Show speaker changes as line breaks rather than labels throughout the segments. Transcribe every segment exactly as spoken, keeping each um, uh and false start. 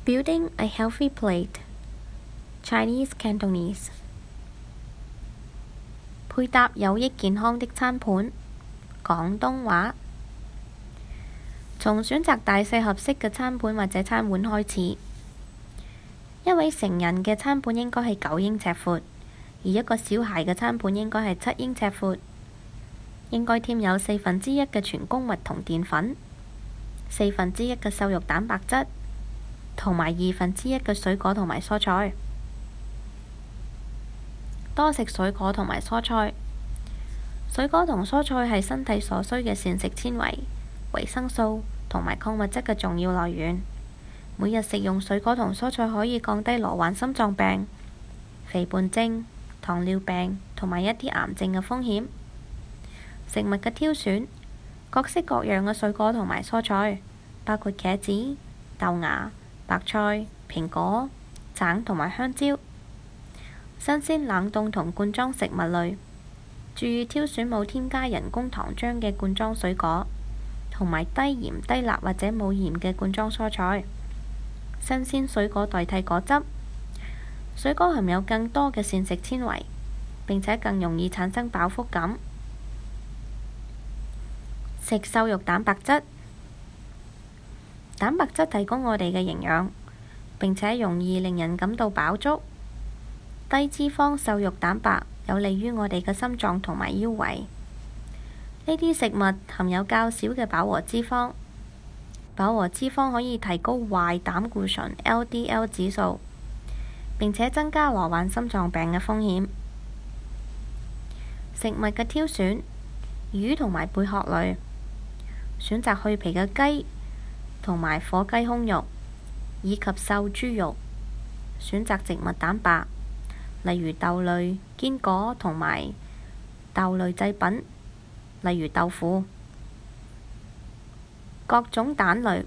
Building a healthy plate. Chinese Cantonese. 配搭有益健康的餐盤。廣東話。從選擇大細合適嘅餐盤或者餐碗開始。一位成人嘅餐盤應該係九英尺闊，而一個小孩嘅餐盤應該係七英尺闊。應該添有四分之一嘅全穀物同澱粉，四分之一嘅瘦肉蛋白質，同埋二分之一嘅水果同埋蔬菜。多食水果同埋蔬菜。水果同蔬菜係身體所需嘅膳食纖維、維生素同埋礦物質嘅重要來源。每日食用水果同蔬菜可以降低罹患心臟病、肥胖症、糖尿病同埋一啲癌症嘅風險。食物嘅挑選，各式各樣嘅水果同埋蔬菜，包括茄子、豆芽、白菜、蘋果、橙同埋香蕉。新鮮冷凍同罐裝食物類，注意挑選冇添加人工糖漿嘅罐裝水果，同埋低鹽低辣或者冇鹽嘅罐裝蔬菜。新鮮水果代替果汁。水果含有更多嘅膳食纖維，並且更容易產生飽腹感。食瘦肉蛋白質。蛋白質提供我哋嘅營養，並且容易令人感到飽足。低脂肪瘦肉蛋白有利於我哋嘅心臟同埋腰圍。呢啲食物含有較少嘅飽和脂肪。飽和脂肪可以提高壞膽固醇 L D L 指數，並且增加罹患心臟病嘅風險。食物嘅挑選，魚同埋貝殼類，選擇去皮嘅雞同埋火雞胸肉，以及瘦豬肉。選擇植物蛋白，例如豆類、堅果同埋豆類製品，例如豆腐。各種蛋類，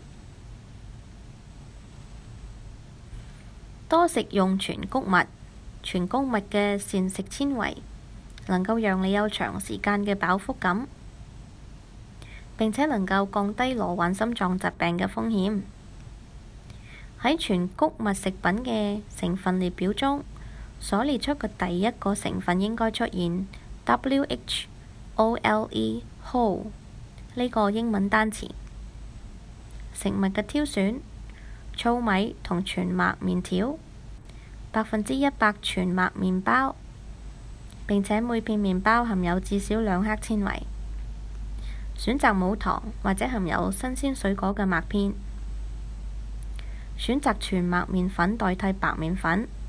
多食用全穀物。全穀物嘅膳食纖維能夠讓你有長時間嘅飽腹感，並且能夠降低罹患心臟疾病嘅風險。喺全穀物食品嘅成分列表中，所列出嘅第一個成分應該出現 W H O L E whole 呢個英文單詞。食物嘅挑選，糙米同全麥麵條，百分之一百全麥麵包，並且每片麵包含有至少兩克纖維。選擇冇糖或者含有新鮮水果嘅麥片。選擇全麥麵粉代替白麵粉。